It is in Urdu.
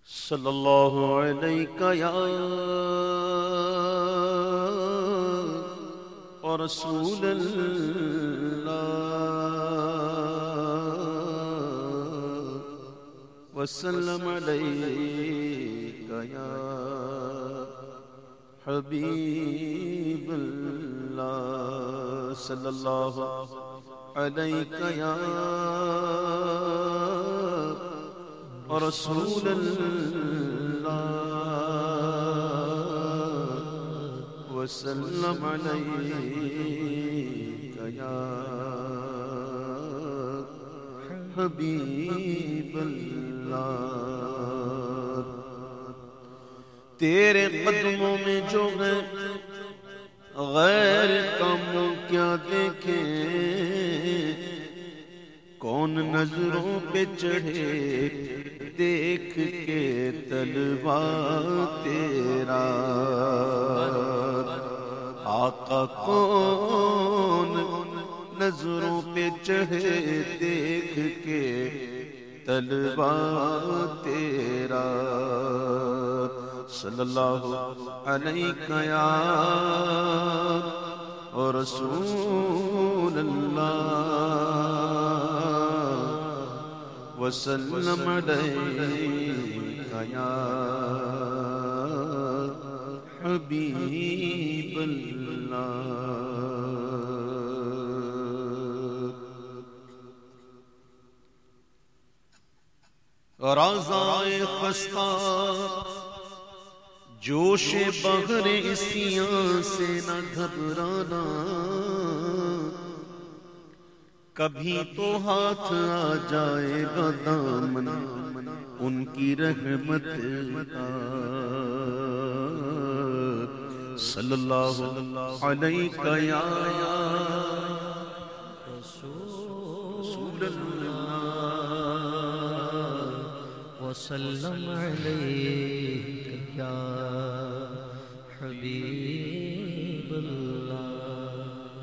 صلی اللہ علیہ یا رسول اللہ وسلم علیہ یا حبیب اللہ صلی اللہ علیہ یا رسول اللہ وسلم علیک یا حبیب اللہ تیرے قدموں میں جو ہے غیر کا منہ کیا دیکھیں کون نظروں پہ چڑھے دیکھ کے طلبا تیرا آقا کون نظروں پہ چڑھے دیکھ کے طلبا تیرا صلی اللہ علیہ یا رسول اللہ وسلم علیک یا حبیب اللہ رازائے خستہ جوش بحر اسیاں سے نہ گھبرانا کبھی تو ہاتھ آ جائے گا دامن ان کی رحمت کا صلی اللہ علیہ یا رسول اللہ وسلم علیہ